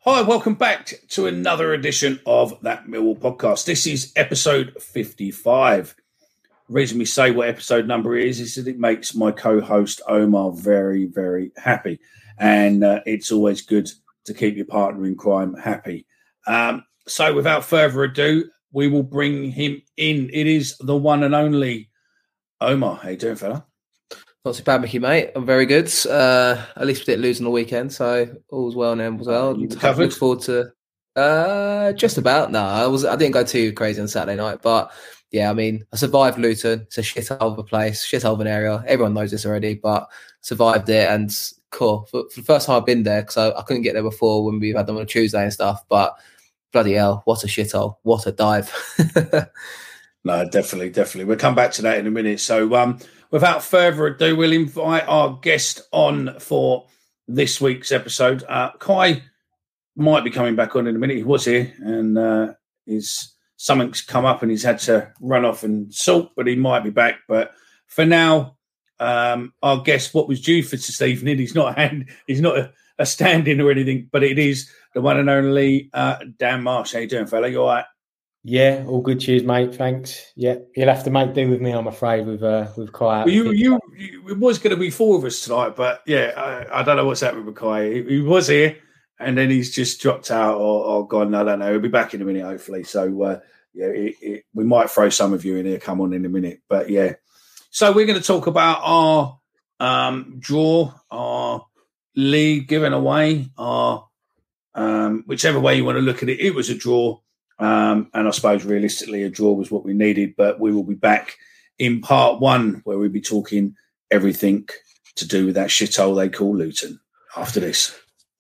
Hi, welcome back to another edition of That Millwall podcast. This is episode 55. The reason we say what episode number is that it makes my co-host Omar very, very happy. And it's always good to keep your partner in crime happy. So without further ado, we will bring him in. It is the one and only Omar. How you doing, fella? Not too bad, Mickey, mate. I'm very good. At least we didn't lose on the weekend, so all's well and as well. You recovered? Look forward to just about. No, I didn't go too crazy on Saturday night, but yeah, I mean, I survived Luton. It's a shithole of a place, shithole of an area. Everyone knows this already, but survived it and cool. For the first time I've been there, because I couldn't get there before when we've had them on a Tuesday and stuff, but bloody hell, what a shithole. What a dive. No, definitely. We'll come back to that in a minute. So without further ado, we'll invite our guest on for this week's episode. Kai might be coming back on in a minute. He was here and something's come up and he's had to run off and sort, but he might be back. But for now, our guest, what was due for this evening, he's not a stand-in or anything, but it is the one and only Dan Marsh. How you doing, fella? You all right? Yeah, all good. Cheers, mate. Thanks. Yeah, you'll have to make do with me, I'm afraid, with Kai. It was going to be four of us tonight, but yeah, I don't know what's happened with Kai. He was here, and then he's just dropped out or gone. I don't know. He'll be back in a minute, hopefully. So we might throw some of you in here. Come on in a minute, but yeah. So we're going to talk about our draw, our league given away, our whichever way you want to look at it. It was a draw. And I suppose realistically a draw was what we needed, but we will be back in part one where we'll be talking everything to do with that shithole they call Luton after this.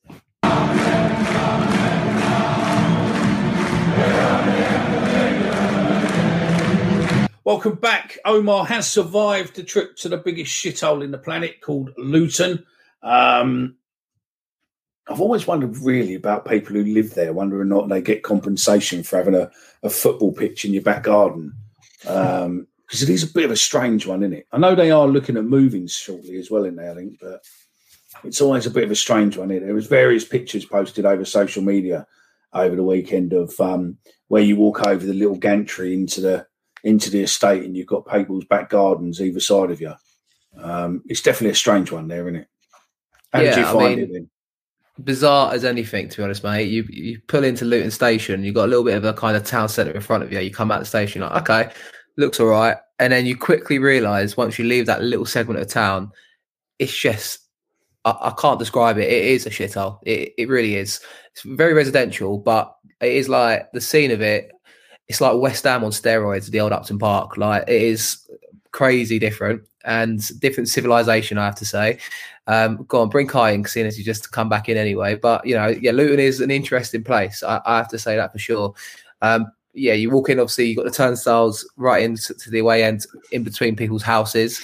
Welcome back. Omar has survived the trip to the biggest shithole in the planet called Luton. I've always wondered really about people who live there, whether or not they get compensation for having a football pitch in your back garden. Because it is a bit of a strange one, isn't it? I know they are looking at moving shortly as well in there, I think, but it's always a bit of a strange one. There was various pictures posted over social media over the weekend of where you walk over the little gantry into the estate and you've got people's back gardens either side of you. It's definitely a strange one there, isn't it? How did you find it then? Bizarre as anything, to be honest, mate. You pull into Luton Station, you've got a little bit of a kind of town centre in front of you. You come out the station, you're like, okay, looks all right. And then you quickly realise once you leave that little segment of town, it's just, I can't describe it. It is a shithole. It really is. It's very residential, but it is like the scene of it. It's like West Ham on steroids, the old Upton Park. Like it is crazy different and different civilization, I have to say. Go on, bring Kai in, seeing as you just come back in anyway. But, Luton is an interesting place. I have to say that for sure. You walk in, obviously, you've got the turnstiles right into the away end in between people's houses.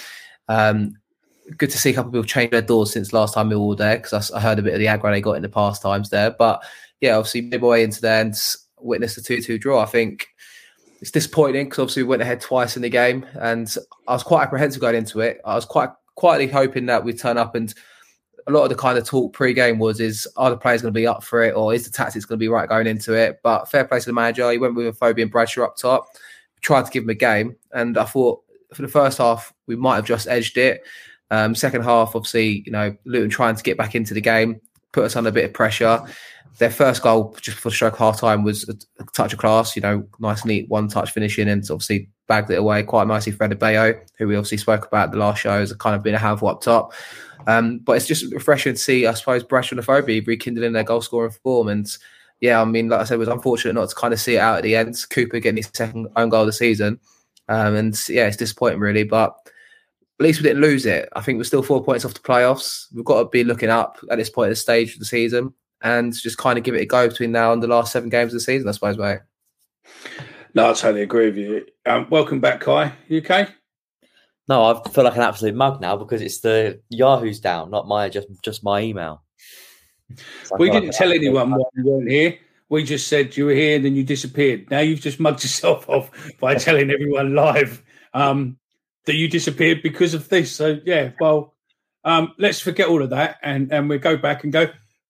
Good to see a couple of people change their doors since last time we were all there, because I heard a bit of the aggro they got in the past times there. But, yeah, obviously, made my way into there and witnessed the 2-2 draw. I think it's disappointing because obviously we went ahead twice in the game and I was quite apprehensive going into it. I was quite quietly hoping that we'd turn up, and a lot of the kind of talk pre-game is are the players going to be up for it, or is the tactics going to be right going into it? But fair play to the manager. He went with Fabian Bradshaw up top, tried to give him a game, and I thought for the first half we might have just edged it. Second half, obviously, Luton trying to get back into the game, put us under a bit of pressure. Their first goal just before stroke half time was a touch of class, nice, neat one-touch finishing, and obviously bagged it away quite nicely. Fred Bayo, who we obviously spoke about the last show, has kind of been a handful up top. But it's just refreshing to see, I suppose, Bradshaw and Afobe rekindling their goal-scoring form. And yeah, I mean, like I said, it was unfortunate not to kind of see it out at the end. Cooper getting his second own goal of the season. And yeah, it's disappointing really, but at least we didn't lose it. I think we're still 4 points off the playoffs. We've got to be looking up at this point of the stage of the season and just kind of give it a go between now and the last 7 games of the season, I suppose, mate. No, I totally agree with you. Welcome back, Kai. You okay? No, I feel like an absolute mug now because it's the Yahoo's down, not my just my email. So we didn't tell anyone why you weren't here. We just said you were here and then you disappeared. Now you've just mugged yourself off by telling everyone live that you disappeared because of this. So, yeah, well, let's forget all of that and we'll go back and go,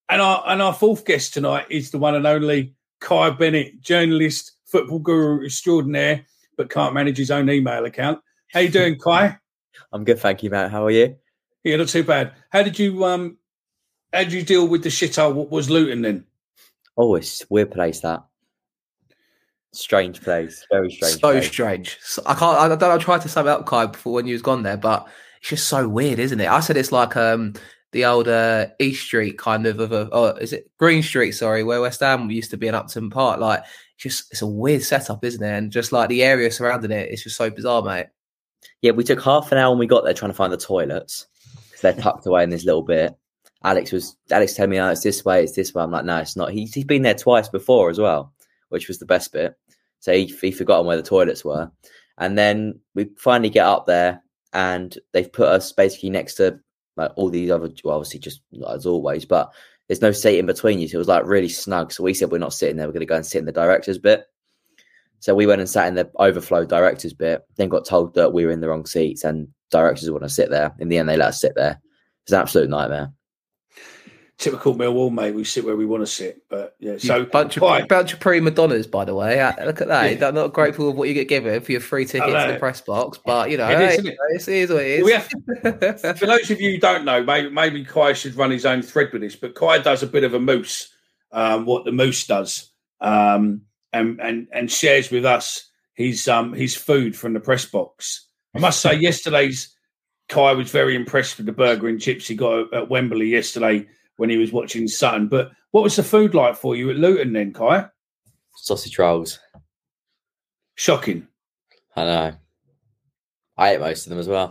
And our fourth guest tonight is the one and only Kai Bennett, journalist, football guru extraordinaire, but can't manage his own email account. How you doing, Kai? I'm good, thank you, Matt. How are you? Yeah, not too bad. How did you deal with the shithole? What was Luton then? Oh, it's a weird place, that. Strange place. Very strange. So strange. I don't know, I tried to sum it up, Kai, before when you was gone there, but it's just so weird, isn't it? I said it's like the old East Street kind of is it Green Street, sorry, where West Ham used to be in Upton Park. Like, it's a weird setup, isn't it? And just like the area surrounding it, it's just so bizarre, mate. Yeah, we took half an hour when we got there trying to find the toilets because they're tucked away in this little bit. Alex telling me, oh, it's this way. I'm like, no, it's not. He's been there twice before as well, which was the best bit. So he forgotten where the toilets were. And then we finally get up there and they've put us basically next to like all these other, well, obviously just as always, but there's no seat in between you. So it was like really snug. So we said, we're not sitting there. We're going to go and sit in the director's bit. So we went and sat in the overflow director's bit, then got told that we were in the wrong seats and directors want to sit there. In the end, they let us sit there. It's an absolute nightmare. Typical Millwall, mate. We sit where we want to sit, but yeah. So bunch of prima donnas, by the way. Look at that. Yeah. Not grateful of what you get given for your free ticket to the press box, but you know, it is what it is. For those of you who don't know, maybe Kai should run his own thread with this, but Kai does a bit of a moose, what the moose does, and shares with us his food from the press box. I must say, yesterday's Kai was very impressed with the burger and chips he got at Wembley yesterday when he was watching Sutton. But what was the food like for you at Luton then, Kai? Sausage rolls. Shocking. I know. I ate most of them as well.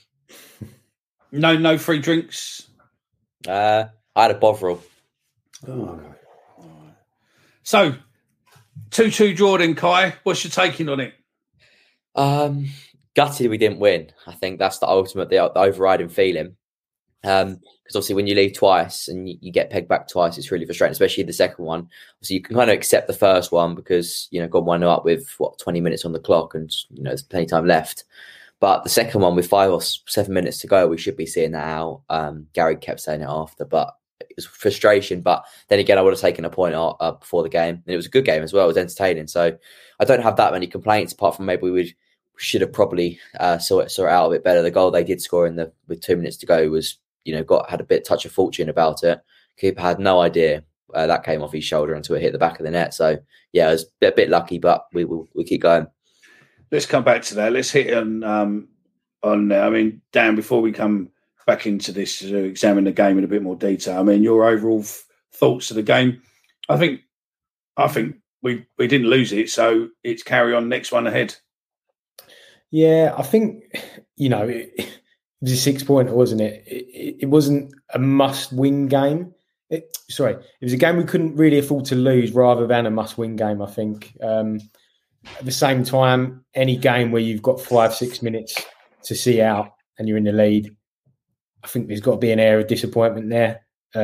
No free drinks? I had a Bovril. Oh. So, 2-2 Jordan, Kai. What's your taking on it? Gutted we didn't win. I think that's the ultimate, the overriding feeling. Because obviously when you leave twice and you get pegged back twice, it's really frustrating, especially the second one. So you can kind of accept the first one because, you know, got 1-0 up with 20 minutes on the clock and, you know, there's plenty of time left. But the second one with 5 or 7 minutes to go, we should be seeing that out. Gary kept saying it after, but it was frustration. But then again, I would have taken a point out before the game. And it was a good game as well. It was entertaining. So I don't have that many complaints apart from maybe we should have probably sort it out a bit better. The goal they did score with 2 minutes to go was, you know, had a touch of fortune about it. Keeper had no idea that came off his shoulder until it hit the back of the net. So yeah, it was a bit lucky, but we keep going. Let's come back to that. Let's hit on. I mean, Dan, before we come back into this to examine the game in a bit more detail, I mean, your overall thoughts of the game. I think we didn't lose it, so it's carry on next one ahead. Yeah, I think, you know, it was a 6-pointer, wasn't it? It wasn't a must-win game. It was a game we couldn't really afford to lose rather than a must-win game, I think. At the same time, any game where you've got 5-6 minutes to see out and you're in the lead, I think there's got to be an air of disappointment there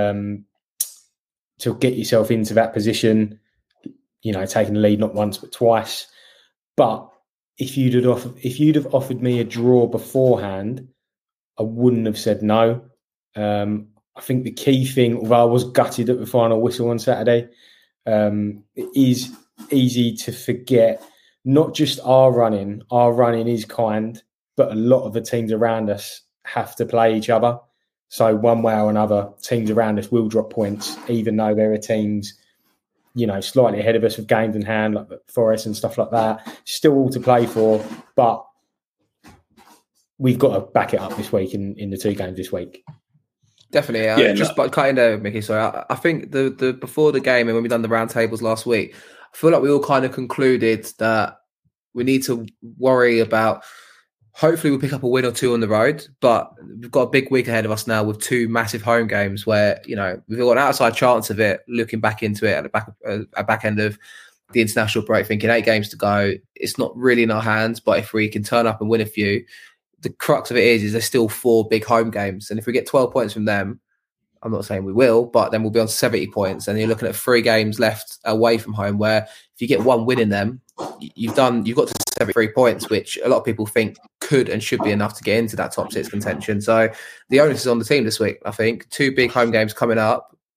to get yourself into that position, you know, taking the lead not once but twice. But if you'd have offered me a draw beforehand, I wouldn't have said no. I think the key thing, although I was gutted at the final whistle on Saturday, it is easy to forget not just our running. Our running is kind, but a lot of the teams around us have to play each other. So one way or another, teams around us will drop points, even though there are teams, you know, slightly ahead of us with games in hand, like Forest and stuff like that. Still all to play for, but we've got to back it up this week in the 2 games this week. Definitely. Just by cutting there, Mickey. Sorry, I think the before the game and when we done the roundtables last week, I feel like we all kind of concluded that we need to worry about. Hopefully, we'll pick up a win or 2 on the road, but we've got a big week ahead of us now with 2 massive home games where, you know, we've got an outside chance of it. Looking back into it at the back end of the international break, thinking 8 games to go, it's not really in our hands. But if we can turn up and win a few. The crux of it is there's still 4 big home games. And if we get 12 points from them, I'm not saying we will, but then we'll be on 70 points. And you're looking at 3 games left away from home where if you get 1 win in them, you've got to 73 points, which a lot of people think could and should be enough to get into that top 6 contention. So the onus is on the team this week, I think. 2 big home games coming up.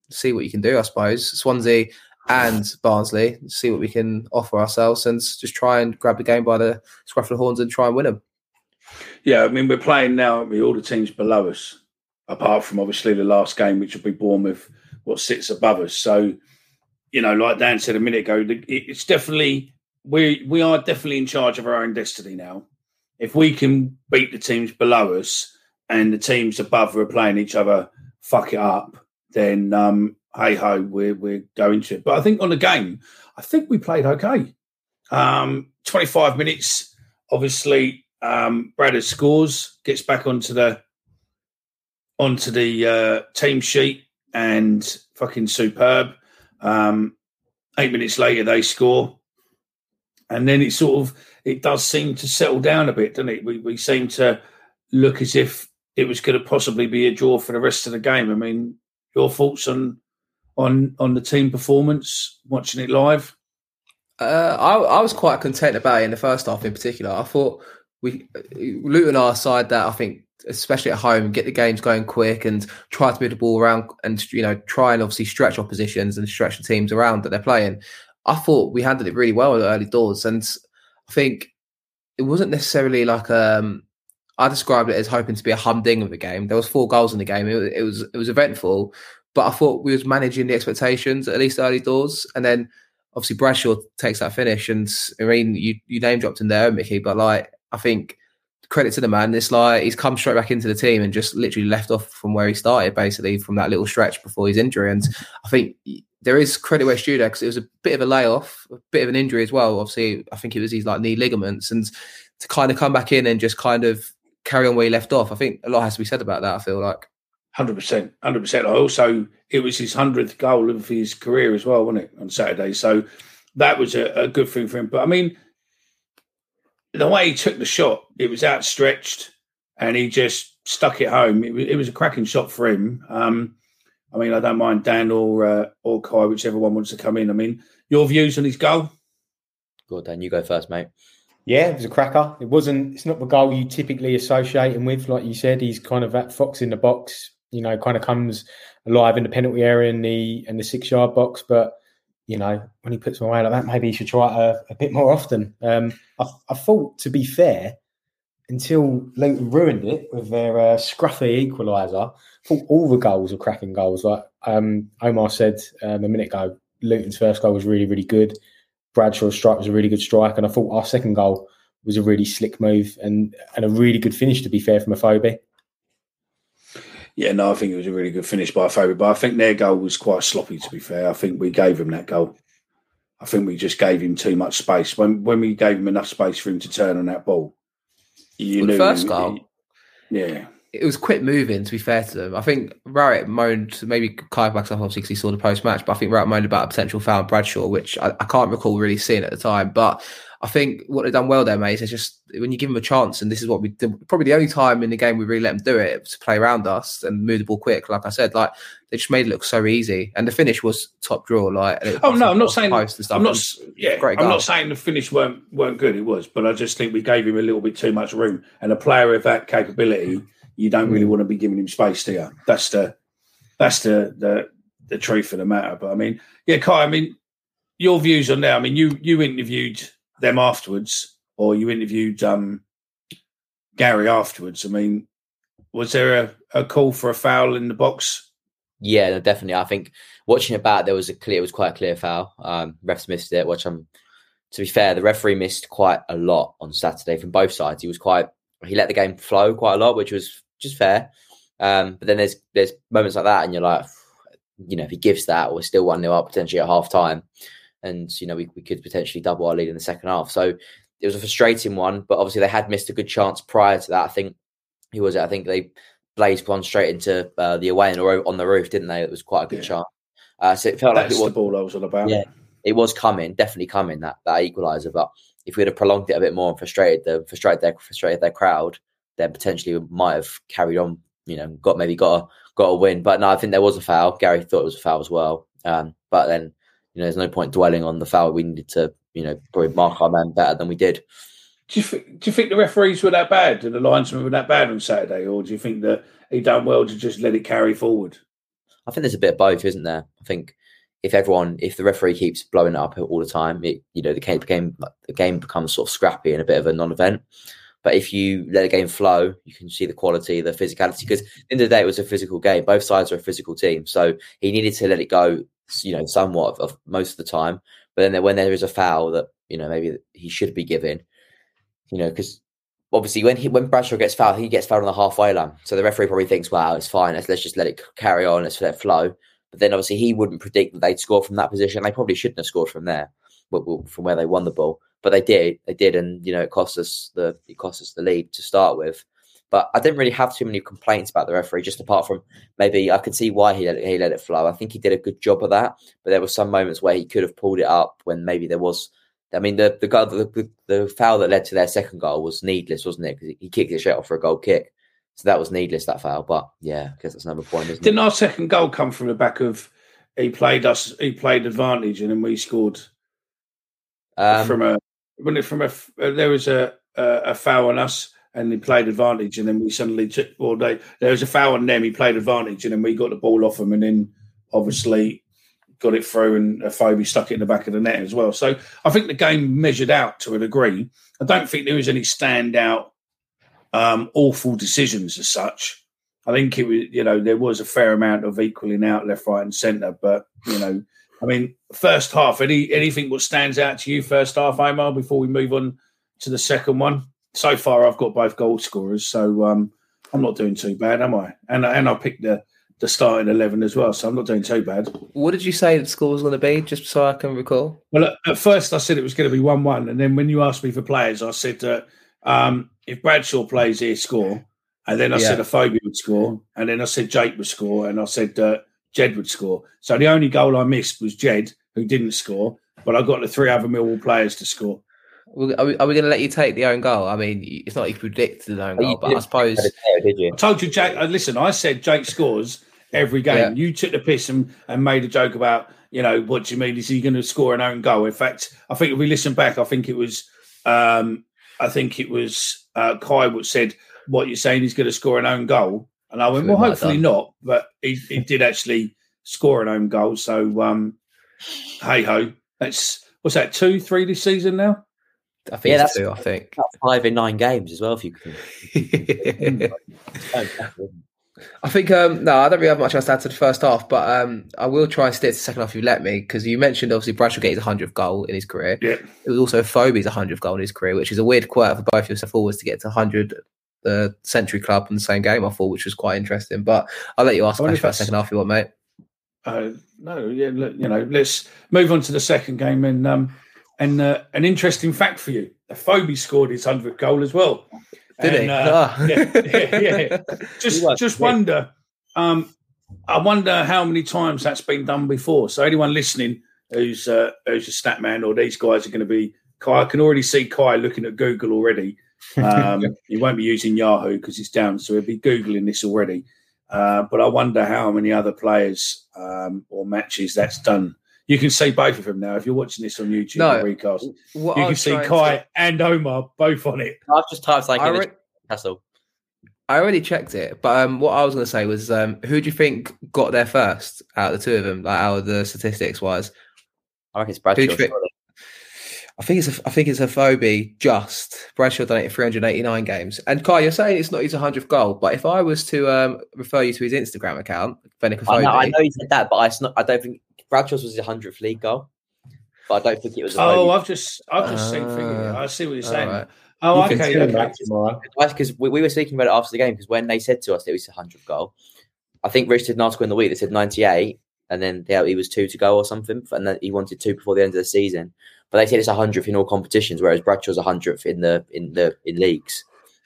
see what you can do, I suppose. Swansea and Barnsley, see what we can offer ourselves and just try and grab the game by the scruff of the horns and try and win them. Yeah, I mean, we're playing now with all the teams below us, apart from obviously the last game, which will be Bournemouth, what sits above us. So, like Dan said a minute ago, it's definitely, we are definitely in charge of our own destiny now. If we can beat the teams below us and the teams above who are playing each other fuck it up, then hey-ho, we're going to it. But I think on the game, I think we played okay. 25 minutes, obviously, Brad scores, gets back onto the team sheet and fucking superb. 8 minutes later, they score. And then it does seem to settle down a bit, doesn't it? We seem to look as if it was going to possibly be a draw for the rest of the game. I mean, your thoughts on the team performance, watching it live? I was quite content about it in the first half in particular. I thought Luton are a side that I think, especially at home, get the games going quick and try to move the ball around and, try and obviously stretch oppositions and stretch the teams around that they're playing. I thought we handled it really well at the early doors. And I think it wasn't necessarily like, I described it as hoping to be a humding of the game. There was 4 goals in the game. It was eventful, but I thought we was managing the expectations at least early doors. And then obviously Bradshaw takes that finish. And I mean, you name dropped him there, Mickey, but I think credit to the man. It's he's come straight back into the team and just literally left off from where he started, basically from that little stretch before his injury. And I think there is credit where it's due there because it was a bit of a layoff, a bit of an injury as well. Obviously, I think it was his knee ligaments, and to kind of come back in and just kind of carry on where he left off. I think a lot has to be said about that. I feel like 100%. Also, it was his 100th goal of his career as well, wasn't it, on Saturday? So that was a good thing for him. But I mean, the way he took the shot, it was outstretched and he just stuck it home. It was a cracking shot for him. I mean, I don't mind Dan or Kai, whichever one wants to come in. I mean, your views on his goal? Go on, Dan, you go first, mate. Yeah, it was a cracker. It's not the goal you typically associate him with. Like you said, he's kind of that fox in the box, kind of comes alive in the penalty area and the 6-yard box. But, when he puts them away like that, maybe he should try it a bit more often. I thought, to be fair, until Luton ruined it with their scruffy equaliser, I thought all the goals were cracking goals. Like Omar said a minute ago, Luton's first goal was really, really good. Bradshaw's strike was a really good strike, and I thought our second goal was a really slick move and a really good finish, to be fair, from Afobe. Yeah, no, I think it was a really good finish by Afobe, but I think their goal was quite sloppy, to be fair. I think we gave him that goal. I think we just gave him too much space. When we gave him enough space for him to turn on that ball, knew the first goal, yeah. It was quick moving, to be fair to them. I think Rowett moaned, maybe Kai backs up obviously because he saw the post-match, but I think Rowett moaned about a potential foul on Bradshaw, which I can't recall really seeing at the time. But I think what they've done well there, mate, is just when you give them a chance, and this is what we did, probably the only time in the game we really let them do it, to play around us and move the ball quick. Like I said, they just made it look so easy. And the finish was top draw. I'm not saying I'm not saying the finish weren't good, it was, but I just think we gave him a little bit too much room. And a player of that capability, you don't really want to be giving him space, do you? That's the truth of the matter. But I mean, yeah, Kai, I mean, your views on that. I mean, you interviewed them afterwards, or you interviewed Gary afterwards. I mean, was there a call for a foul in the box? Yeah, no, definitely. I think watching it back, it was quite a clear foul. Refs missed it, which to be fair, the referee missed quite a lot on Saturday from both sides. He let the game flow quite a lot, which was just fair. But then there's moments like that, and you're like, if he gives that, we're still 1-0 up potentially at half time. And, we could potentially double our lead in the second half. So it was a frustrating one, but obviously they had missed a good chance prior to that. I think they blazed one straight into the away end or on the roof, didn't they? It was quite a good chance. So it felt like it was the ball I was all about. Yeah, it was definitely coming, that equaliser. But if we'd have prolonged it a bit more and frustrated their crowd, then potentially we might have carried on, got a win. But no, I think there was a foul. Gary thought it was a foul as well. But then, there's no point dwelling on the foul. We needed to, probably mark our man better than we did. Do you think the referees were that bad and the linesmen were that bad on Saturday, or do you think that he done well to just let it carry forward? I think there's a bit of both, isn't there? I think if the referee keeps blowing it up all the time, the game becomes sort of scrappy and a bit of a non-event. But if you let the game flow, you can see the quality, the physicality. Because at the end of the day, it was a physical game. Both sides are a physical team, so he needed to let it go, somewhat of most of the time. But then when there is a foul that maybe he should be given, because obviously when Bradshaw gets fouled, he gets fouled on the halfway line. So the referee probably thinks, "Wow, it's fine. Let's just let it carry on. Let's let it flow." But then obviously he wouldn't predict that they'd score from that position. They probably shouldn't have scored from there, from where they won the ball. But they did, and it cost us the lead to start with. But I didn't really have too many complaints about the referee, just apart from maybe I could see why he let it flow. I think he did a good job of that, but there were some moments where he could have pulled it up when maybe there was. I mean, the foul that led to their second goal was needless, wasn't it? Because he kicked it straight off for a goal kick, so that was needless, that foul. But yeah, I guess that's another point, isn't it? Didn't our second goal come from the back of he played advantage, and then we scored there was a foul on us, and he played advantage, and then we suddenly there was a foul on them, he played advantage, and then we got the ball off him, and then obviously got it through, and Afobe stuck it in the back of the net as well. So I think the game measured out to a degree. I don't think there was any standout awful decisions as such. I think it was, there was a fair amount of equaling out left, right, and centre. But I mean, first half, anything what stands out to you first half, Omar, before we move on to the second one? So far, I've got both goal scorers, so I'm not doing too bad, am I? And I picked the starting 11 as well, so I'm not doing too bad. What did you say the score was going to be, just so I can recall? Well, at first I said it was going to be 1-1, and then when you asked me for players, I said that if Bradshaw plays here, score. And then I said Afobe would score, and then I said Jake would score, and I said Jed would score. So the only goal I missed was Jed, who didn't score, but I got the three other Millwall players to score. Are we going to let you take the own goal? I mean, it's not like you predicted the own goal, but I suppose... Did you? I told you, Jake. Listen, I said Jake scores every game. Yeah. You took the piss and made a joke about, what do you mean? Is he going to score an own goal? In fact, I think if we listen back, I think it was Kai what said, what you're saying, he's going to score an own goal. And I went, well, hopefully not. But he did actually score an own goal. So, hey-ho. That's, what's that, 2-3 this season now? I think that's 2, I think. That's 5 in 9 games as well, if you can. I think, no, I don't really have much else to add to the first half, but I will try and stick to the second half if you let me, because you mentioned, obviously, Bradshaw getting his 100th goal in his career. Yeah. It was also Afobe's 100th goal in his career, which is a weird quirk for both of yourself forwards to get to 100 the Century Club in the same game, I thought, which was quite interesting. But I'll let you ask about the second half if you want, mate. No, yeah, let's move on to the second game. And an interesting fact for you: Afobe scored his 100th goal as well. Did he? Yeah. Just wonder. I wonder how many times that's been done before. So anyone listening who's a stat man, or these guys are going to be Kai. I can already see Kai looking at Google already. He won't be using Yahoo because it's down, so he'll be Googling this already. But I wonder how many other players or matches that's done. You can see both of them now. If you're watching this on YouTube or recast, you can see Kai and Omar both on it. I've just typed that's all. I already checked it, but what I was going to say was, who do you think got there first out of the two of them, like out of the statistics wise? I reckon it's Bradshaw. I think it's Afobe. Just Bradshaw done it in 389 games. And Kai, you're saying it's not his 100th goal, but if I was to refer you to his Instagram account, Fenwick Afobe, I know he said that, but I don't think Bradshaw's was his 100th league goal. But I don't think it was. I've just seen figure. I see what you're saying. Right. Oh, okay. Because we were speaking about it after the game, because when they said to us it was his 100th goal, I think Rich did an article in the week that said 98, and then he was 2 to go or something, and then he wanted 2 before the end of the season. But they said it's 100th in all competitions, whereas Bradshaw's 100th in leagues.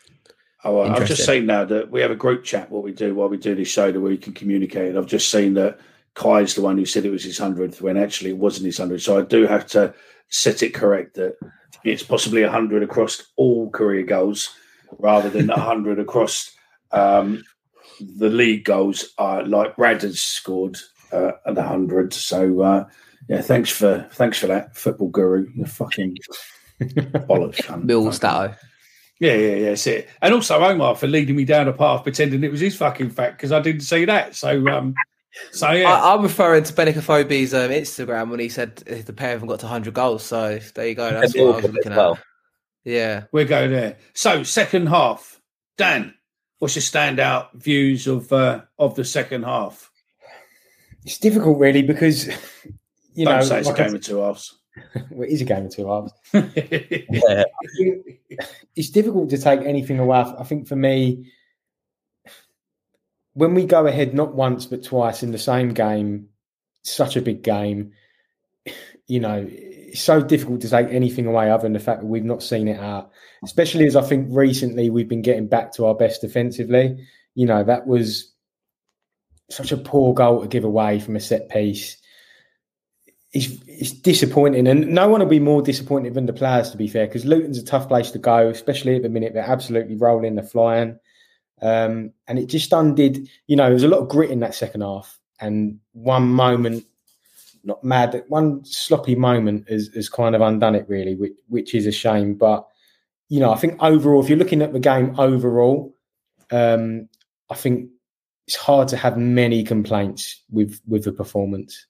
Oh, I've just seen now that we have a group chat while we do this show that we can communicate. I've just seen that Kai's the one who said it was his 100th when actually it wasn't his 100th. So I do have to set it correct that it's possibly 100 across all career goals rather than 100 across the league goals like Brad has scored at 100. So yeah, thanks for that, football guru. You're fucking bollocks. Bill Stato. Yeah, that's it. And also Omar for leading me down a path pretending it was his fucking fact because I didn't see that. So So yeah, I'm referring to Benica Phobie's Instagram when he said the pair of them got to 100 goals. So there you go. That's what I was looking at. Yeah, we'll go there. So second half, Dan, what's your standout views of the second half? It's difficult, really, because Don't say it's a game of two halves. Well, it is a game of two halves. Yeah. It's difficult to take anything away. I think for me, when we go ahead not once but twice in the same game, such a big game, it's so difficult to take anything away other than the fact that we've not seen it out. Especially as I think recently we've been getting back to our best defensively. That was such a poor goal to give away from a set piece. It's disappointing, and no one will be more disappointed than the players, to be fair, because Luton's a tough place to go, especially at the minute. They're absolutely rolling, they're flying. And it just undid, there was a lot of grit in that second half. And one moment, not mad, one sloppy moment has kind of undone it, really, which is a shame. But, I think overall, if you're looking at the game overall, I think it's hard to have many complaints with the performance.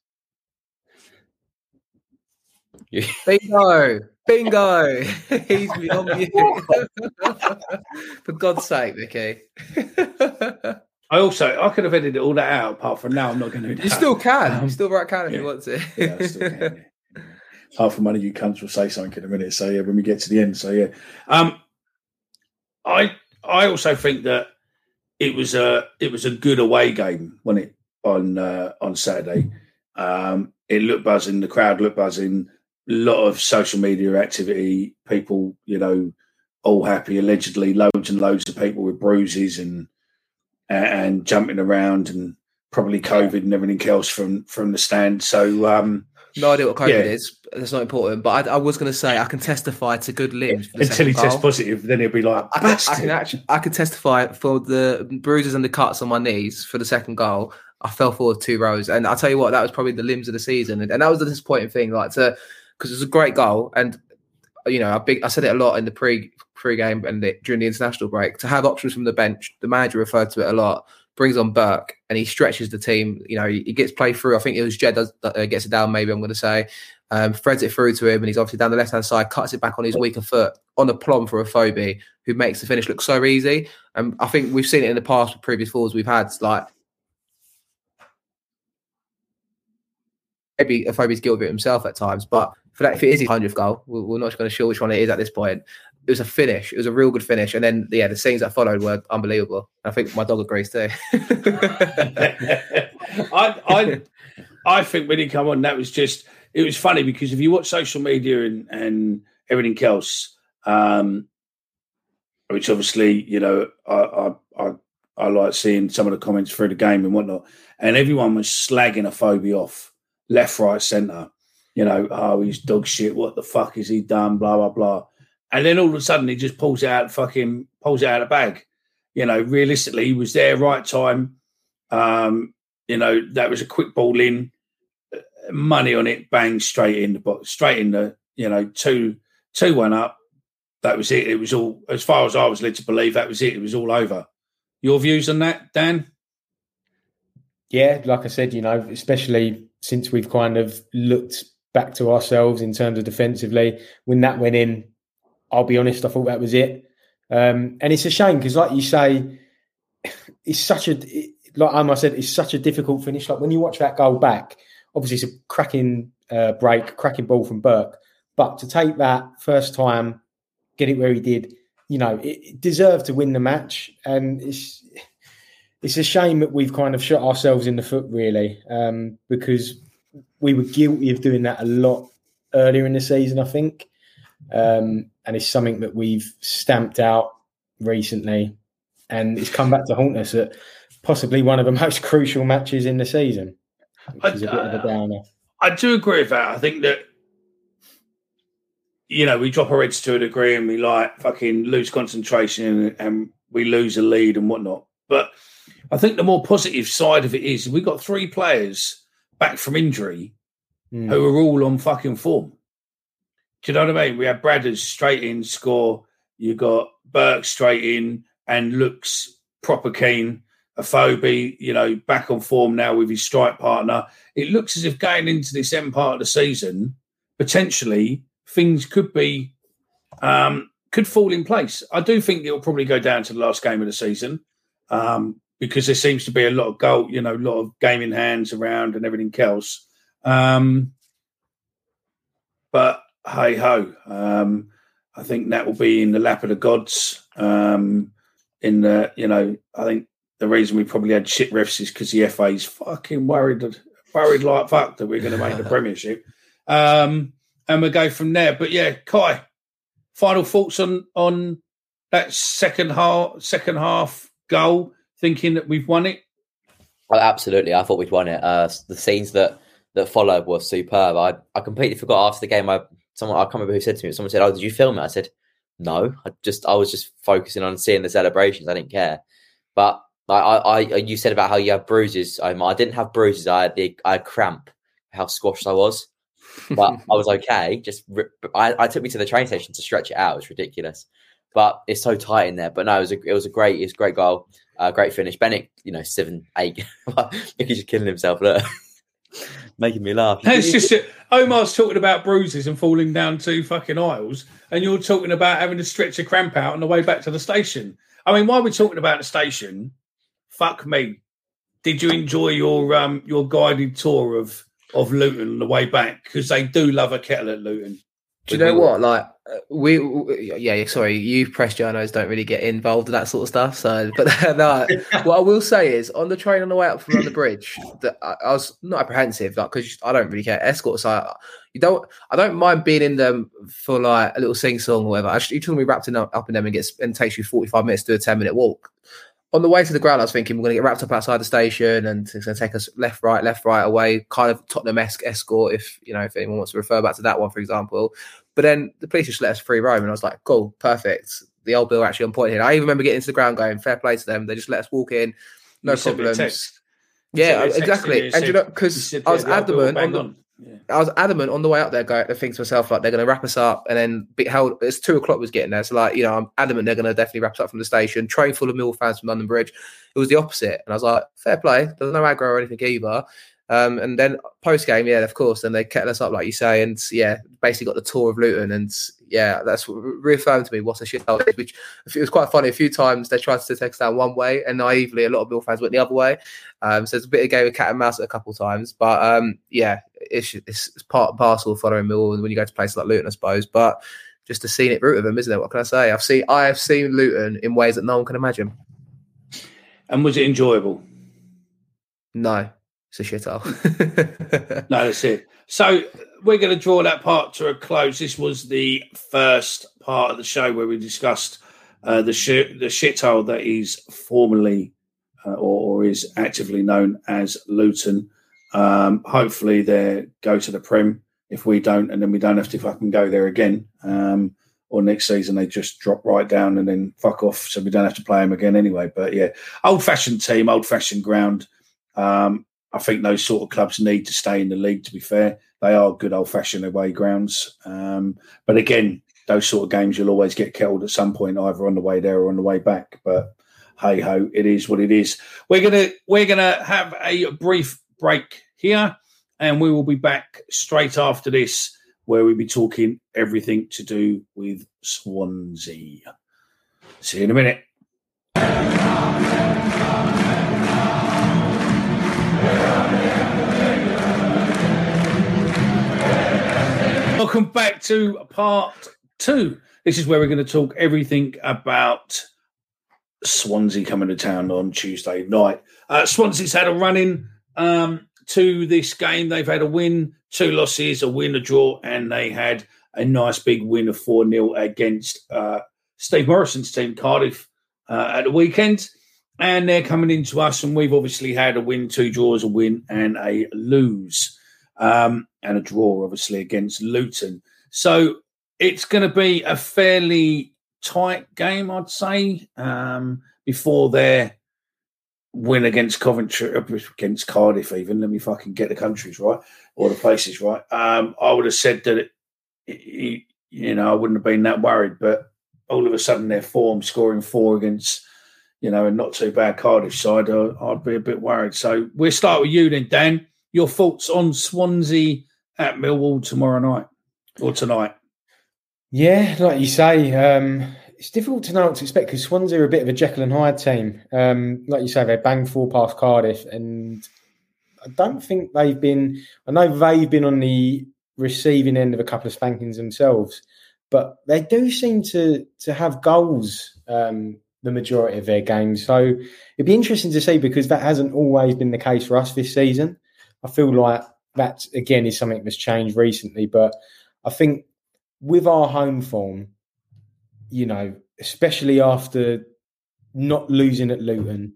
Bingo! He's on mute. For God's sake, Vicky. I could have edited all that out. Apart from now, I'm not going to do that. You still can. You still can if you want to. Yeah, I still can. Yeah. Apart from one of you cunts will say something in a minute. So yeah, when we get to the end. So yeah, I also think that it was a good away game on Saturday. It looked buzzing. The crowd looked buzzing. A lot of social media activity, people, all happy, allegedly loads and loads of people with bruises and jumping around and probably COVID and everything else from the stand. So no idea what COVID is. That's not important. But I was going to say I can testify to good limbs for the until he tests positive. Then he'll be like, I can testify for the bruises and the cuts on my knees for the second goal. I fell forward 2 rows, and I'll tell you what, that was probably the limbs of the season, and that was the disappointing thing. Because it was a great goal, and I said it a lot in the pre-game and during the international break. To have options from the bench, the manager referred to it a lot. Brings on Burke, and he stretches the team. He gets played through. I think it was Jed gets it down. Maybe I'm going to say, threads it through to him, and he's obviously down the left hand side, cuts it back on his weaker foot on a plomb for a Phobie, who makes the finish look so easy. And I think we've seen it in the past with previous falls we've had, maybe a Phobie's guilty of it himself at times, but for that, if it is his 100th goal, we're not going to sure which one it is at this point. It was a finish. It was a real good finish. And then, the scenes that followed were unbelievable. I think my dog agrees too. I think when he come on, it was funny because if you watch social media and everything else, which obviously, I like seeing some of the comments through the game and whatnot, and everyone was slagging a Phobie off left, right, centre. He's dog shit. What the fuck has he done? Blah, blah, blah. And then all of a sudden he just pulls it out of the bag. Realistically, he was there right time. That was a quick ball in, money on it, bang, straight in the 2-1 up. That was it. It was all, as far as I was led to believe, that was it. It was all over. Your views on that, Dan? Yeah, like I said, especially since we've kind of looked back to ourselves in terms of defensively, when that went in, I'll be honest, I thought that was it. And it's a shame because, like you say, it's such a difficult finish. Like when you watch that goal back, obviously it's a cracking cracking ball from Burke. But to take that first time, get it where he did, it deserved to win the match. And it's a shame that we've kind of shot ourselves in the foot, really, because we were guilty of doing that a lot earlier in the season, I think. And it's something that we've stamped out recently, and it's come back to haunt us at possibly one of the most crucial matches in the season, which is a bit of a downer. I do agree with that. I think that, we drop our heads to a degree and we fucking lose concentration and we lose a lead and whatnot. But I think the more positive side of it is we got 3 players back from injury who are all on fucking form. Do you know what I mean? We had Bradders straight in, score. You got Burke straight in and looks proper keen. Afobe, back on form now with his strike partner. It looks as if going into this end part of the season, potentially things could be could fall in place. I do think it'll probably go down to the last game of the season because there seems to be a lot of goal, a lot of game in hands around and everything else. But hey ho, I think that will be in the lap of the gods. I think the reason we probably had shit refs is because the FA's fucking worried like fuck that we're going to make the Premiership. And we'll go from there. But yeah, Kai, final thoughts on that second half goal, thinking that we've won it? Oh, absolutely. I thought we'd won it. The scenes that followed were superb. I completely forgot after the game. I can't remember who said to me. Someone said, "Oh, did you film it?" I said, "No. I was just focusing on seeing the celebrations. I didn't care." But you said about how you have bruises. I didn't have bruises. I had cramp. How squashed I was, but I was okay. I took me to the train station to stretch it out. It was ridiculous, but it's so tight in there. But no, it was a great goal, great finish. Bennett, 7-8. He's just killing himself. Look. Making me laugh. It's just Omar's talking about bruises and falling down 2 fucking aisles, and you're talking about having to stretch a cramp out on the way back to the station. I mean, while we're talking about the station, fuck me, did you enjoy your guided tour of Luton on the way back? Because they do love a kettle at Luton. Do you know what? Like sorry, you press journos don't really get involved in that sort of stuff. So, but no, what I will say is on the train on the way up from the bridge, that I was not apprehensive, like because I don't really care escorts. I don't mind being in them for like a little sing song or whatever. You told me wrapped up in them and takes you 45 minutes to do a 10-minute walk. On the way to the ground, I was thinking we're going to get wrapped up outside the station and it's going to take us left, right away, kind of Tottenham-esque escort, if anyone wants to refer back to that one, for example. But then the police just let us free roam and I was like, cool, perfect. The old Bill actually on point here. I even remember getting to the ground going, fair play to them. They just let us walk in, no problems. Yeah, exactly. And because I was adamant I was adamant on the way up there, going to think to myself, like, they're going to wrap us up and then be held. It's 2:00 was getting there. So, like, I'm adamant they're going to definitely wrap us up from the station. Train full of Millwall fans from London Bridge. It was the opposite. And I was like, fair play. There's no aggro or anything either. And then post game, yeah, of course, then they kept us up, like you say, and yeah, basically got the tour of Luton, and yeah, that's reaffirmed to me what a shit hole is. Which it was quite funny. A few times they tried to take us down one way, and naively, a lot of Mill fans went the other way. So it's a bit of game of cat and mouse a couple of times, but yeah, it's part and parcel of following Mill when you go to places like Luton, I suppose. But just a scenic route of them, isn't it? What can I say? I have seen Luton in ways that no one can imagine. And was it enjoyable? No. It's a shithole. No, that's it. So we're going to draw that part to a close. This was the first part of the show where we discussed the shithole that is formerly or is actively known as Luton. Hopefully they go to the Prem if we don't, and then we don't have to fucking go there again. Or next season they just drop right down and then fuck off, so we don't have to play them again anyway. But yeah, old-fashioned team, old-fashioned ground. I think those sort of clubs need to stay in the league, to be fair. They are good old-fashioned away grounds. But again, those sort of games, you'll always get killed at some point, either on the way there or on the way back. But hey-ho, it is what it is. We're gonna have a brief break here, and we will be back straight after this, where we'll be talking everything to do with Swansea. See you in a minute. Welcome back to part 2. This is where we're going to talk everything about Swansea coming to town on Tuesday night. Swansea's had a run-in to this game. They've had a win, 2 losses, a win, a draw, and they had a nice big win of 4-0 against Steve Morrison's team, Cardiff, at the weekend. And they're coming into us, and we've obviously had a win, 2 draws, a win, and a lose. And a draw, obviously, against Luton. So it's going to be a fairly tight game, I'd say, before their win against Coventry, against Cardiff even. Let me fucking get the countries right, or the places right. I would have said that, I wouldn't have been that worried, but all of a sudden their form, scoring 4 against, and not too bad Cardiff side, I'd be a bit worried. So we'll start with you then, Dan. Your thoughts on Swansea at Millwall tomorrow night or tonight? Yeah, like you say, it's difficult to know what to expect because Swansea are a bit of a Jekyll and Hyde team. Like you say, they banged 4 past Cardiff, and I don't think they've been. I know they've been on the receiving end of a couple of spankings themselves, but they do seem to have goals the majority of their games. So it'd be interesting to see because that hasn't always been the case for us this season. I feel like that, again, is something that's changed recently. But I think with our home form, especially after not losing at Luton,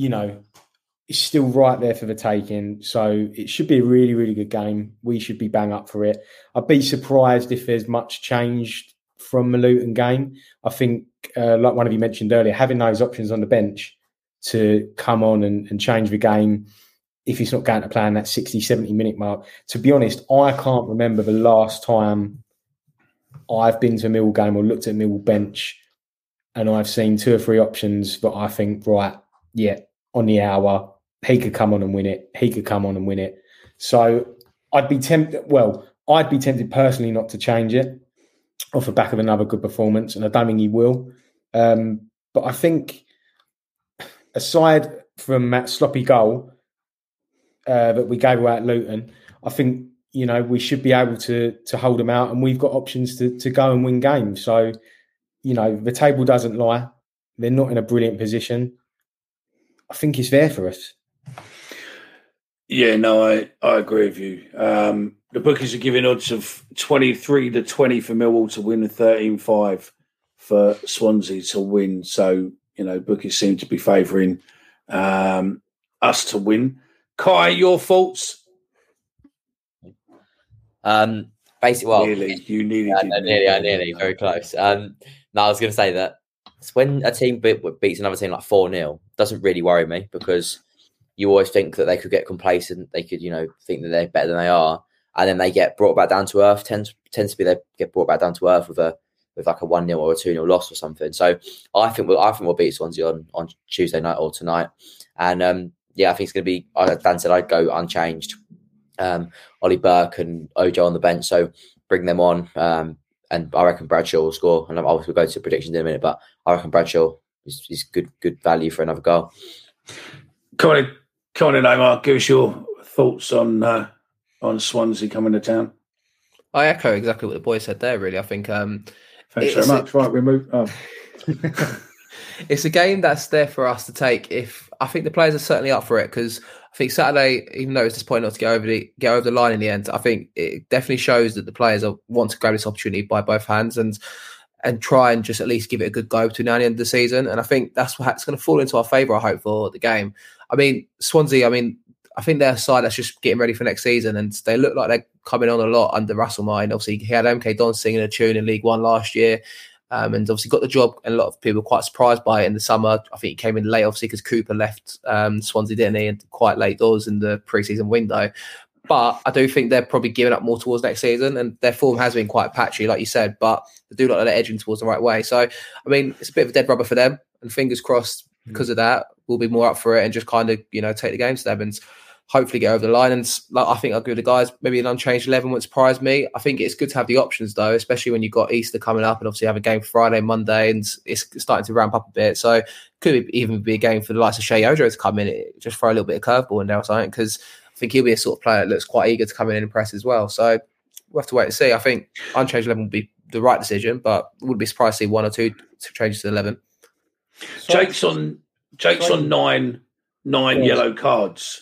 it's still right there for the taking. So it should be a really, really good game. We should be bang up for it. I'd be surprised if there's much changed from the Luton game. I think, like one of you mentioned earlier, having those options on the bench to come on and change the game if it's not going to play in that 60, 70-minute mark. To be honest, I can't remember the last time I've been to a Millwall game or looked at a Millwall bench and I've seen 2 or 3 options that I think, right, yeah, on the hour, he could come on and win it. He could come on and win it. So I'd be tempted personally not to change it off the back of another good performance, and I don't think he will. But I think aside from that sloppy goal that we gave away at Luton, I think, we should be able to hold them out, and we've got options to go and win games. So, the table doesn't lie. They're not in a brilliant position. I think it's there for us. Yeah, no, I agree with you. The bookies are giving odds of 23-20 for Millwall to win and 13-5 for Swansea to win. So, bookies seem to be favouring us to win. Kai, your thoughts? Basically, well, nearly, you nearly. Nearly, very close. No, I was going to say that when a team beats another team like 4-0, doesn't really worry me because you always think that they could get complacent. They could, think that they're better than they are, and then they get brought back down to earth. Tends to be they get brought back down to earth with like a 1-0 or a 2-0 loss or something. So I think we'll beat Swansea on Tuesday night or tonight, and I think it's going to be. Dan said I'd go unchanged. Ollie Burke and Ojo on the bench, so bring them on. And I reckon Bradshaw will score. And we'll go to predictions in a minute, but I reckon Bradshaw is good value for another goal. Come on in, Omar. Give us your thoughts on Swansea coming to town. I echo exactly what the boy said there, really. I think thanks very much. Right, we move. It's a game that's there for us to take. If I think the players are certainly up for it, because I think Saturday, even though it's disappointing not to get over the line in the end, I think it definitely shows that the players want to grab this opportunity by both hands and try and just at least give it a good go between now and the end of the season. And I think that's what's going to fall into our favour, I hope, for the game. I mean, Swansea, I think they're a side that's just getting ready for next season, and they look like they're coming on a lot under Russell Mine. Obviously, he had MK Don singing a tune in League One last year. And obviously got the job, and a lot of people were quite surprised by it in the summer. I think he came in late, obviously, because Cooper left Swansea, didn't he? And quite late doors in the pre-season window. But I do think they're probably giving up more towards next season, and their form has been quite patchy, like you said, but they do look like they're edging towards the right way. So, it's a bit of a dead rubber for them, and fingers crossed because of that, we'll be more up for it and just kind of, take the game to them and hopefully get over the line. And I think I'll give the guys maybe an unchanged 11 wouldn't surprise me. I think it's good to have the options, though, especially when you've got Easter coming up and obviously have a game Friday, Monday, and it's starting to ramp up a bit. So could even be a game for the likes of Shea Ojo to come in, just throw a little bit of curveball in there or something, because I think he'll be a sort of player that looks quite eager to come in and impress as well. So we'll have to wait and see. I think unchanged 11 would be the right decision, but wouldn't be surprised to see 1 or 2 changes to 11. Jake's on 9 yellow cards.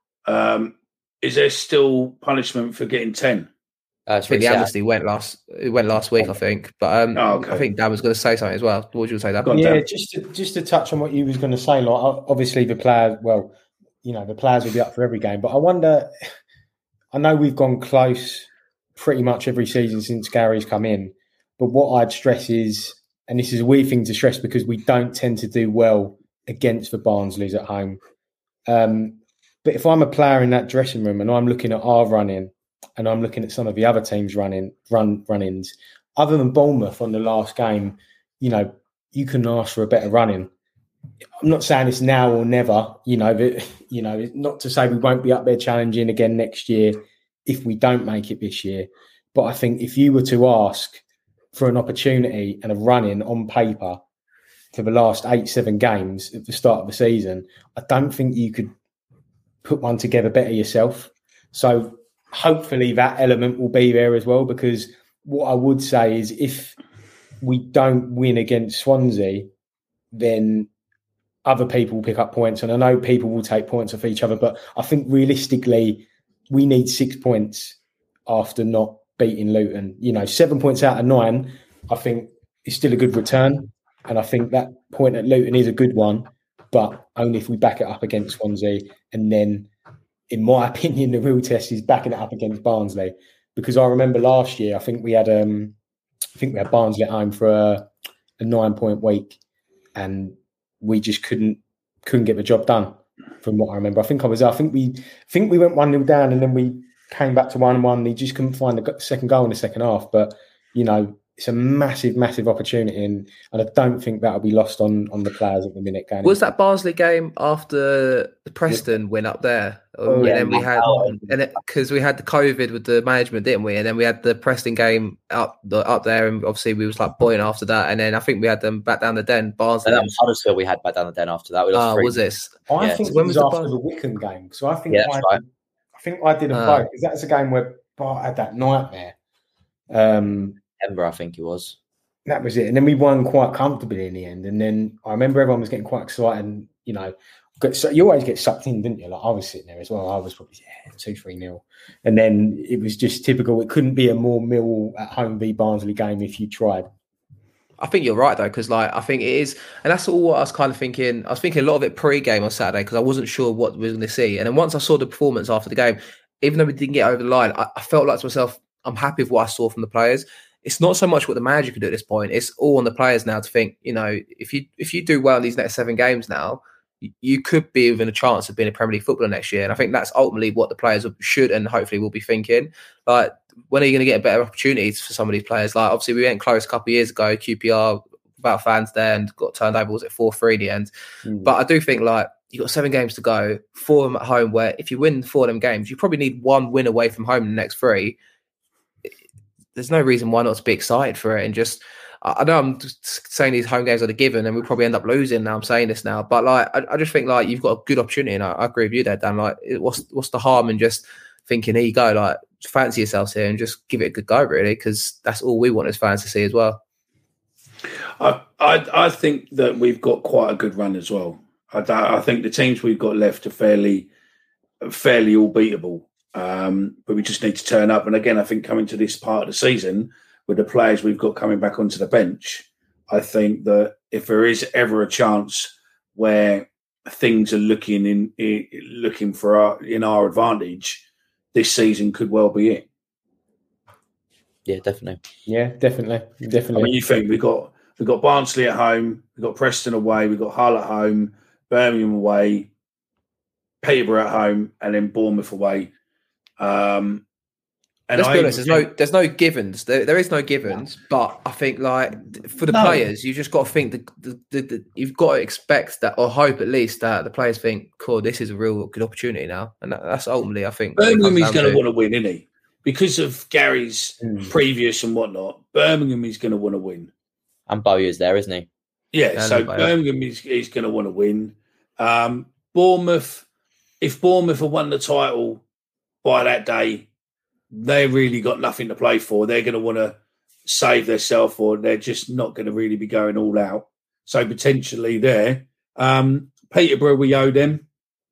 Is there still punishment for getting 10? I think the amnesty went last week, I think. But okay. I think Dan was going to say something as well. What would you say, Dan? Yeah, just to touch on what you was going to say. Like, obviously, the players. Well, the players will be up for every game. But I wonder. I know we've gone close pretty much every season since Gary's come in. But what I'd stress is, and this is a weird thing to stress because we don't tend to do well against the Barnsleys at home. But if I'm a player in that dressing room and I'm looking at our run-in and I'm looking at some of the other teams' run-ins, other than Bournemouth on the last game, you can ask for a better run-in. I'm not saying it's now or never, but, not to say we won't be up there challenging again next year if we don't make it this year. But I think if you were to ask for an opportunity and a run-in on paper for the last 8-7 games at the start of the season, I don't think you could put one together better yourself. So hopefully that element will be there as well, because what I would say is if we don't win against Swansea, then other people will pick up points. And I know people will take points off each other, but I think realistically, we need 6 points after not beating Luton. 7 points out of 9, I think is still a good return. And I think that point at Luton is a good one, but only if we back it up against Swansea. And then, in my opinion, the real test is backing it up against Barnsley. Because I remember last year, I think we had Barnsley at home for a 9-point week, and we just couldn't get the job done. From what I remember, I think we went 1-0 down, and then we came back to 1-1. They just couldn't find the second goal in the second half. But it's a massive, massive opportunity, and I don't think that'll be lost on the players at the minute. Was that Barnsley game after the Preston win up there? And then we had, because we had the COVID with the management, didn't we? And then we had the Preston game up there, and obviously we was like buoyant after that. And then I think we had them back down the Den. Barnsley. And that was Huddersfield we had back down the Den after that. We lost 3. Was this? I think it was after the Wycombe game. So I think I did them both, because that's a game where Bart had that nightmare. September, I think it was. That was it. And then we won quite comfortably in the end. And then I remember everyone was getting quite excited. And, you always get sucked in, didn't you? Like I was sitting there as well. I was probably 2-3-0. And then it was just typical. It couldn't be a more Mill at home v Barnsley game if you tried. I think you're right, though, because I think it is. And that's all what I was kind of thinking. I was thinking a lot of it pre-game on Saturday because I wasn't sure what we were going to see. And then once I saw the performance after the game, even though we didn't get over the line, I felt like to myself, I'm happy with what I saw from the players. It's not so much what the manager can do at this point. It's all on the players now to think, if you do well in these next 7 games now, you could be within a chance of being a Premier League footballer next year. And I think that's ultimately what the players should and hopefully will be thinking. Like, when are you going to get better opportunities for some of these players? Like, obviously, we went close a couple of years ago, QPR, without fans there, and got turned over, was it 4-3 in the end? But I do think, you've got 7 games to go, 4 of them at home, where if you win 4 of them games, you probably need 1 win away from home in the next 3. There's no reason why not to be excited for it. And just, I know I'm just saying these home games are the given and we'll probably end up losing now. I'm saying this now, but I just think you've got a good opportunity, and I agree with you there, Dan. What's the harm in just thinking, here you go, fancy yourselves here and just give it a good go, really, because that's all we want as fans to see as well. I think that we've got quite a good run as well. I think the teams we've got left are fairly all beatable. But we just need to turn up. And again, I think coming to this part of the season with the players we've got coming back onto the bench, I think that if there is ever a chance where things are looking in our advantage, this season could well be it. Yeah, definitely. Yeah, definitely. I mean, you think we've got Barnsley at home, we've got Preston away, we've got Hull at home, Birmingham away, Peterborough at home, and then Bournemouth away. And let's be honest, there's no givens. There is no givens, but I think for the players, you just got to think you've got to expect that, or hope at least that the players think, cool, this is a real good opportunity now. And that's ultimately, I think, Birmingham is going to want to win, isn't he? Because of Gary's previous and whatnot, Birmingham is going to want to win. And Bowyer's there, isn't he? Yeah, so Birmingham is going to want to win. Bournemouth, if Bournemouth have won the title by that day, they really got nothing to play for. They're going to want to save themselves, or they're just not going to really be going all out. So potentially there. Peterborough, we owe them.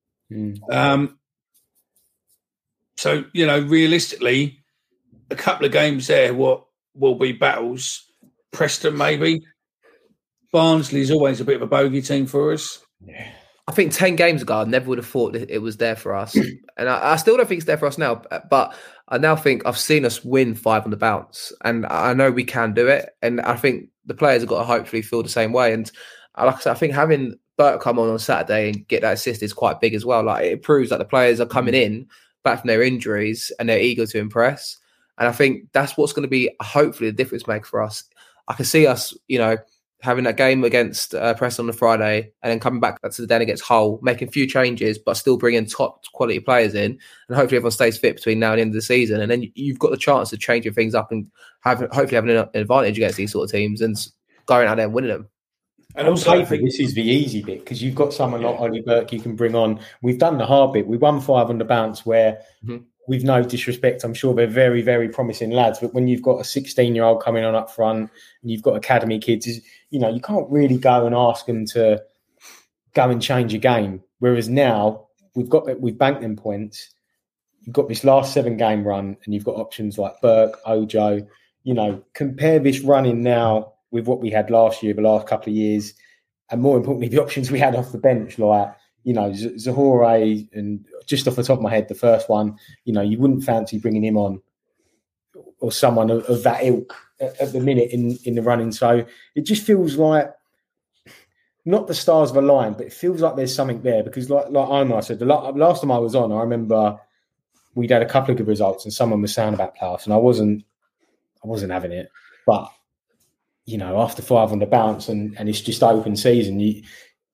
So, realistically, a couple of games there, what will be battles. Preston, maybe. Barnsley is always a bit of a bogey team for us. Yeah. I think 10 games ago, I never would have thought that it was there for us. And I still don't think it's there for us now. But I now think I've seen us win 5 on the bounce. And I know we can do it. And I think the players have got to hopefully feel the same way. And like I said, I think having Bert come on Saturday and get that assist is quite big as well. It proves that the players are coming in back from their injuries and they're eager to impress. And I think that's what's going to be hopefully the difference maker for us. I can see us, having that game against Preston on the Friday, and then coming back to the Den against Hull, making a few changes, but still bringing top quality players in, and hopefully everyone stays fit between now and the end of the season. And then you've got the chance of changing things up and hopefully having an advantage against these sort of teams and going out there and winning them. And also, I think this is the easy bit because you've got someone like Ollie Burke you can bring on. We've done the hard bit. We won 5 on the bounce where, with no disrespect, I'm sure they're very, very promising lads. But when you've got a 16-year-old coming on up front and you've got academy kids, you can't really go and ask them to go and change a game. Whereas now we've banked them points. You've got this last 7-game run and you've got options like Burke, Ojo. Compare this running now with what we had last year, the last couple of years, and more importantly, the options we had off the bench, like, Zahore, and just off the top of my head, the first one, you wouldn't fancy bringing him on or someone of that ilk at the minute in the running. So it just feels like, not the stars have aligned, but it feels like there's something there because like Omar said, the last time I was on, I remember we'd had a couple of good results and someone was saying about class and I wasn't having it, but after 5 on the bounce and it's just open season, it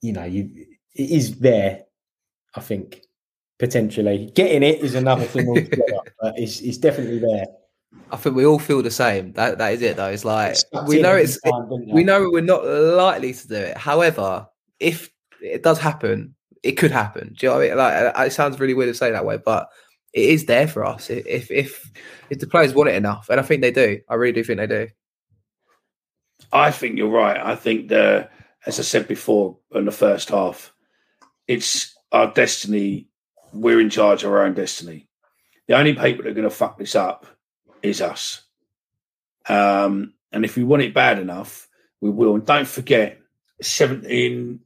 is there. I think potentially getting it is another thing altogether, but it's definitely there. I think we all feel the same. That is it, though. It's like we know we know we're not likely to do it. However, if it does happen, it could happen. Do you know what I mean? Like, it sounds really weird to say that way, but it is there for us if the players want it enough, and I think they do. I really do think they do. I think you're right. I think as I said before in the first half, it's our destiny. We're in charge of our own destiny. The only people that are going to fuck this up is us. And if we want it bad enough, we will. And don't forget, 87,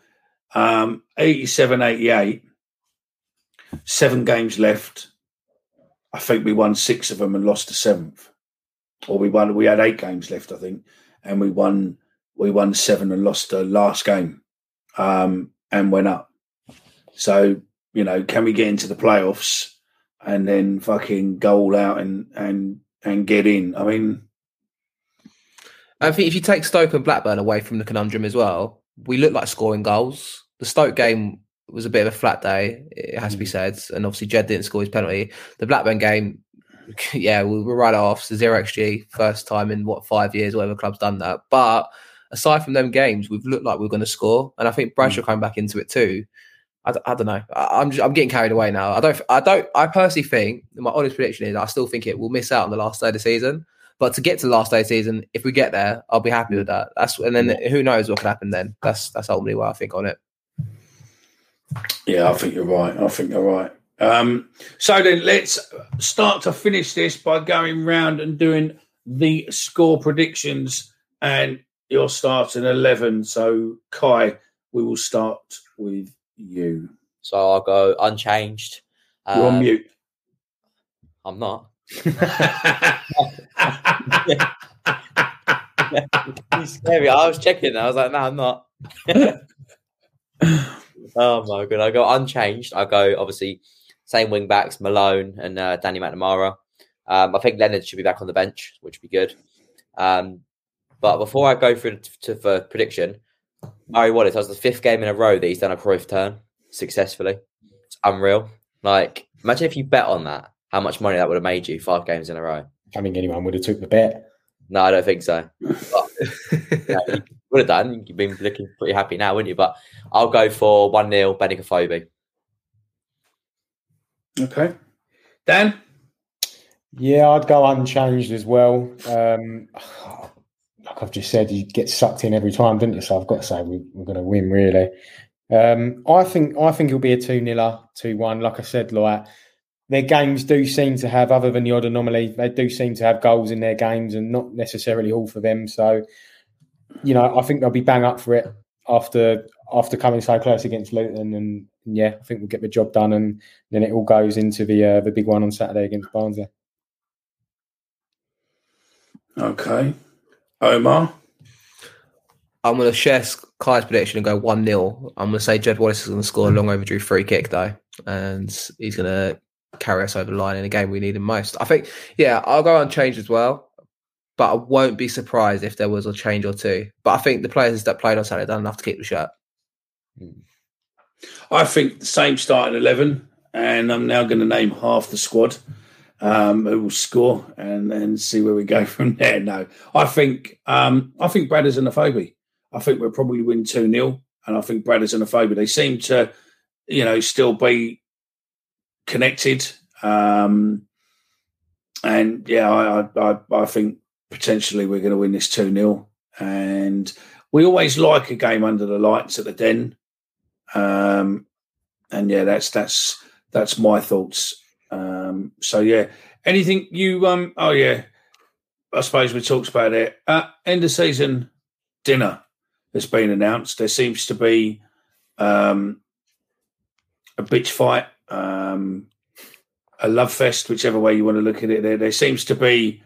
88, 7 games left. I think we won 6 of them and lost the 7th. Or we had 8 games left, I think. And we won 7 and lost the last game and went up. So, can we get into the playoffs and then fucking go all out and get in? I mean, I think if you take Stoke and Blackburn away from the conundrum as well, we look like scoring goals. The Stoke game was a bit of a flat day, it has to be said. And obviously Jed didn't score his penalty. The Blackburn game, we were right off. So 0 XG, first time in 5 years, whatever club's done that. But aside from them games, we've looked like we're going to score. And I think Bradshaw coming back into it too. I don't know. I'm getting carried away now. I personally think, my honest prediction is I still think it will miss out on the last day of the season. But to get to the last day of the season, if we get there, I'll be happy with that. And then who knows what can happen then. That's ultimately what I think on it. Yeah, I think you're right. So then let's start to finish this by going round and doing the score predictions. And you're starting 11. So Kai, we will start with you. So I'll go unchanged. You're on mute. I'm not. He's scary. I was checking. I was like, no, I'm not. Oh my god! I go unchanged. I go obviously same wing backs, Malone and Danny McNamara. I think Leonard should be back on the bench, which would be good. But before I go for prediction, Murray Wallace, that was the 5th game in a row that he's done a Cruyff turn successfully. It's unreal. Like, imagine if you bet on that, how much money that would have made you 5 games in a row. I think anyone would have took the bet. No, I don't think so. But, you would have done. You've been looking pretty happy now, wouldn't you? But I'll go for 1-0 Benicophobe. Okay. Dan? Yeah, I'd go unchanged as well. Like I've just said, you get sucked in every time, didn't you? So I've got to say we're going to win, really. I think it'll be a 2-0, 2-1. Like I said, like their games do seem to have, other than the odd anomaly, they do seem to have goals in their games and not necessarily all for them. So, I think they'll be bang up for it after coming so close against Luton. And yeah, I think we'll get the job done. And then it all goes into the big one on Saturday against Barnsley. Okay. Omar? I'm going to share Kai's prediction and go 1-0. I'm going to say Jed Wallace is going to score a long overdue free kick, though. And he's going to carry us over the line in a game we need him most. I think, I'll go unchanged as well. but I won't be surprised if there was a change or two. But I think the players that played on Saturday done enough to keep the shirt. I think the same starting 11, and I'm now going to name half the squad who will score and see where we go from there. No, I think Bradders and Afobe. I think we'll probably win 2-0, and I think Bradders and Afobe, they seem to, still be connected. And yeah, I think potentially we're going to win this 2-0. And we always like a game under the lights at the Den. And yeah, that's my thoughts. So yeah, anything you I suppose we talked about it. End of season dinner has been announced. There seems to be a bitch fight, a love fest, whichever way you want to look at it. There seems to be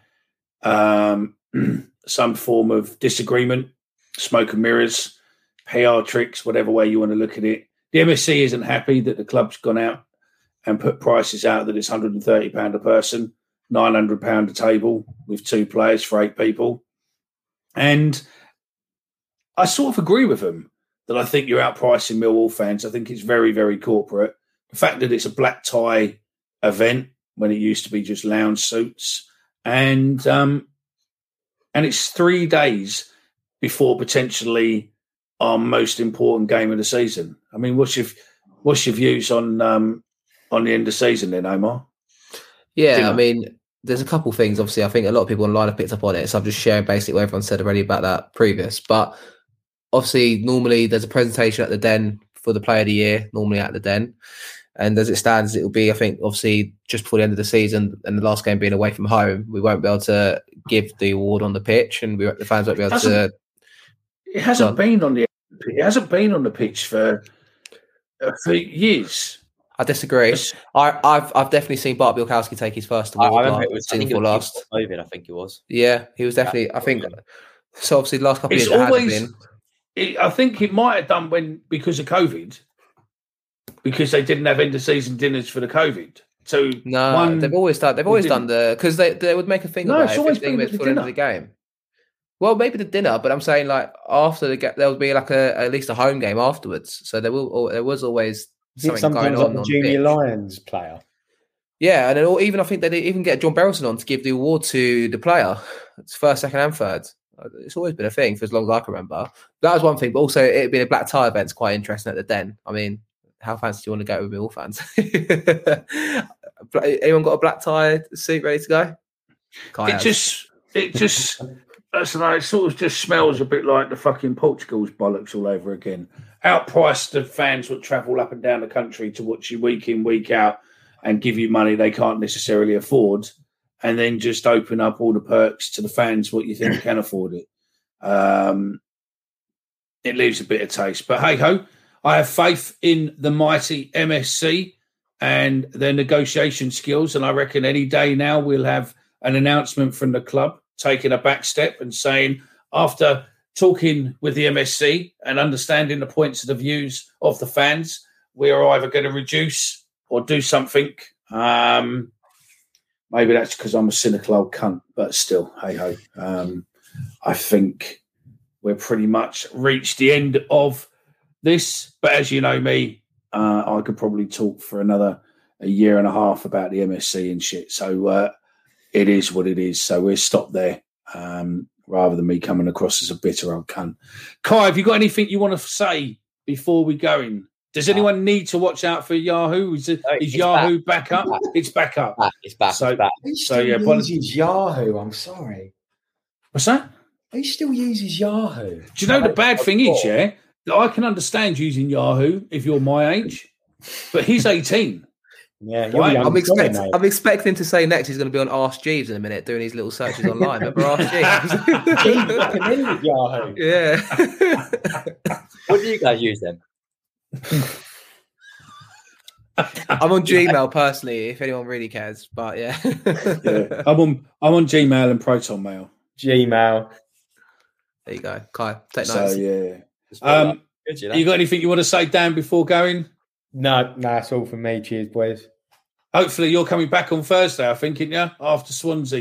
some form of disagreement, smoke and mirrors, PR tricks, whatever way you want to look at it. The MSC isn't happy that the club's gone out and put prices out that it's £130 a person, £900 a table with 2 players for 8 people. And I sort of agree with them that I think you're outpricing Millwall fans. I think it's very, very corporate. The fact that it's a black tie event when it used to be just lounge suits, and it's 3 days before potentially our most important game of the season. I mean, what's your views on the end of season then, Omar? Yeah, Dinner. I mean, there's a couple of things. Obviously, I think a lot of people online have picked up on it, so I'm just sharing basically what everyone said already about that previous. But obviously, normally there's a presentation at the Den for the Player of the Year, normally at the Den. And as it stands, it will be, I think, obviously, just before the end of the season and the last game being away from home, we won't be able to give the award on the pitch, and the fans won't be able to. It hasn't been on the pitch for years. I disagree. I've definitely seen Bart Bielkowski take his first award. I remember it was COVID. I think it was. Yeah, he was definitely. I think so. Obviously, the last couple of years it hasn't been. I think it might have done because of COVID, because they didn't have end of season dinners for the COVID. So they've always done. They've always done because they would make a thing about it 15 minutes before the end of the game. Well, maybe the dinner, but I'm saying like after the game, there will be like at least a home game afterwards. So there was always something going on. Like the Junior Lions player. Yeah, and then even I think they didn't even get John Berylson on to give the award to the player. It's first, second, and third. It's always been a thing for as long as I can remember. That was one thing, but also it being a black tie event's quite interesting at the Den. I mean, how fancy do you want to go with Millwall fans? Anyone got a black tie suit ready to go? It just. It sort of just smells a bit like the fucking Portugal's bollocks all over again. Outpriced the fans would travel up and down the country to watch you week in, week out and give you money they can't necessarily afford, and then just open up all the perks to the fans what you think can afford it. It leaves a bitter taste. But hey-ho, I have faith in the mighty MSC and their negotiation skills, and I reckon any day now we'll have an announcement from the club taking a back step and saying, after talking with the MSC and understanding the points of the views of the fans, we're either going to reduce or do something. Maybe that's because I'm a cynical old cunt, but still, hey-ho. I think we're pretty much reached the end of this. But as you know me, I could probably talk for a year and a half about the MSC and shit. So it is what it is. So we'll stop there rather than me coming across as a bitter old cunt. Kai, have you got anything you want to say before we go in? Does anyone need to watch out for Yahoo? Is Yahoo back up? It's back up. It's back. Uses Yahoo. I'm sorry. What's that? He still uses Yahoo. Do you know the bad thing is, that I can understand using Yahoo if you're my age, but he's 18. Yeah, right? I'm expecting to say next he's going to be on Ask Jeeves in a minute doing his little searches online. Remember Ask Jeeves? Jeeves recommended Yahoo. Yeah. What do you guys use then? I'm on Gmail personally, if anyone really cares. But yeah, I'm on Gmail and Proton Mail. Gmail. There you go, Kai. Take notes. So yeah. You got anything you want to say, Dan, before going? No, that's all from me. Cheers, boys. Hopefully you're coming back on Thursday, I think, aren't you? After Swansea.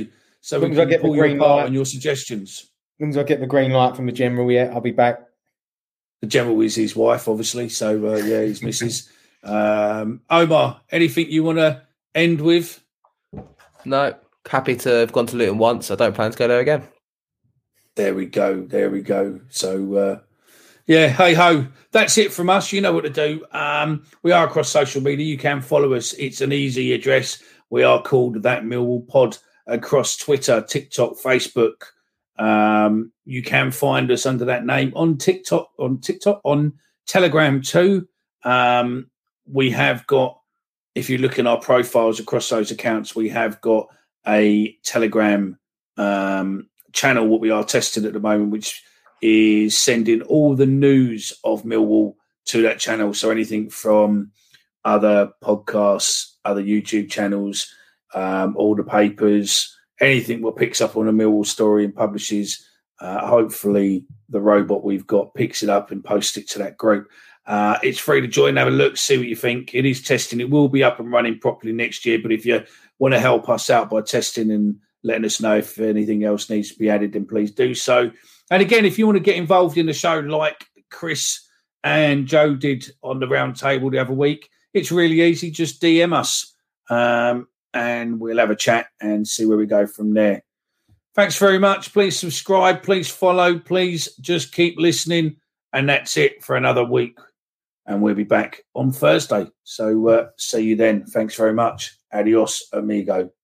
so As we long as I can get the pull your green part light. on your suggestions. As long as I get the green light from the general, yeah, I'll be back. The general is his wife, obviously. So, his missus. Omar, anything you want to end with? No, happy to have gone to Luton once. I don't plan to go there again. There we go. So, hey ho, that's it from us. You know what to do. We are across social media. You can follow us. It's an easy address. We are called That Millwall Pod across Twitter, TikTok, Facebook. You can find us under that name on TikTok, on Telegram too. We have got, if you look in our profiles across those accounts, we have got a Telegram channel, what we are testing at the moment, which is sending all the news of Millwall to that channel. So anything from other podcasts, other YouTube channels, all the papers, anything what picks up on a Millwall story and publishes, hopefully the robot we've got picks it up and posts it to that group. It's free to join, have a look, see what you think. It is testing. It will be up and running properly next year. But if you want to help us out by testing and letting us know if anything else needs to be added, then please do so. And again, if you want to get involved in the show like Chris and Joe did on the round table the other week, it's really easy. Just DM us and we'll have a chat and see where we go from there. Thanks very much. Please subscribe. Please follow. Please just keep listening. And that's it for another week. And we'll be back on Thursday. So see you then. Thanks very much. Adios, amigo.